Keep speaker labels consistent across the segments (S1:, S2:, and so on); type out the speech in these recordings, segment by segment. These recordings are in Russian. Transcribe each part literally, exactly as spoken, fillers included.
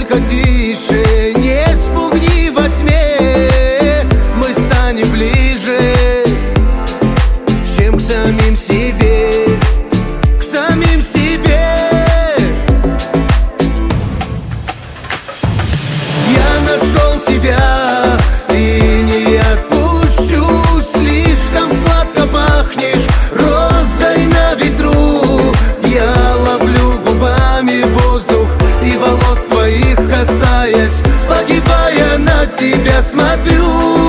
S1: только тише, не спугни во тьме. Мы станем ближе, чем к самим себе, к самим себе. Я нашел тебя и не отпущу. Слишком сладко пахнешь розой на ветру. Я ловлю губами воздух и волос твоих касаясь, погибая, на тебя смотрю.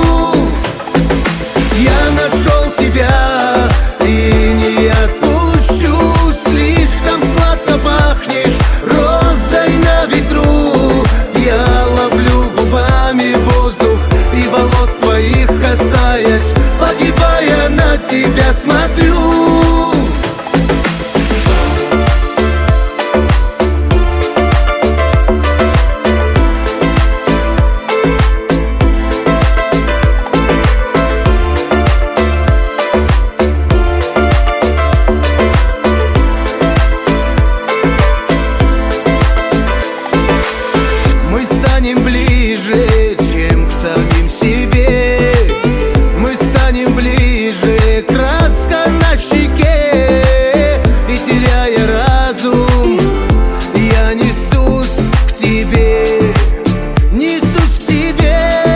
S1: Я нашел тебя и не отпущу. Слишком сладко пахнешь розой на ветру. Я ловлю губами воздух и волос твоих касаясь, погибая, на тебя смотрю. Мы станем ближе, чем к самим себе. Мы станем ближе, краска на щеке. И теряя разум, я несусь к тебе, несусь к тебе.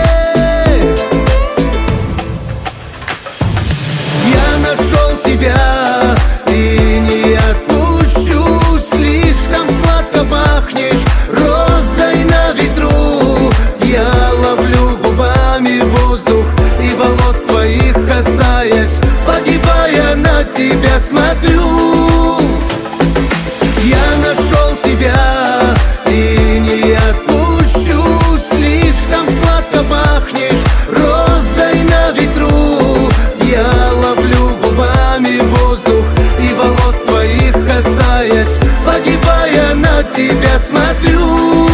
S1: Я нашел тебя и не отпущу. Слишком сладко пахнешь розой на ветру. Я ловлю губами воздух и волос твоих касаясь, погибая, на тебя смотрю. Я нашел тебя и не отпущу. Слишком сладко пахнешь розой на ветру. Я ловлю губами воздух и волос твоих касаясь, погибая, на тебя смотрю.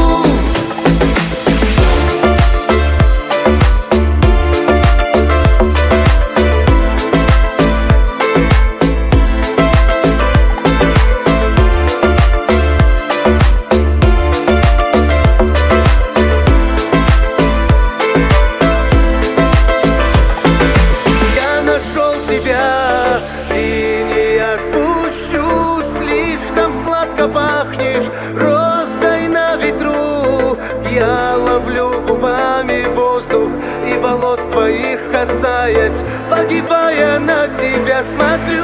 S1: Тебя и не отпущу. Слишком сладко пахнешь розой на ветру. Я ловлю губами воздух и волос твоих касаясь, погибая, на тебя смотрю.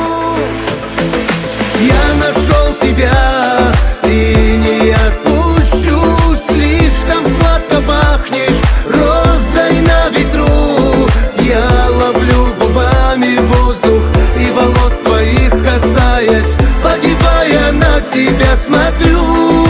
S1: Я нашел тебя и не отпущу. Слишком сладко пахнешь розой на ветру. Я ловлю губами воздух и волос твоих касаясь, погибая, на тебя смотрю.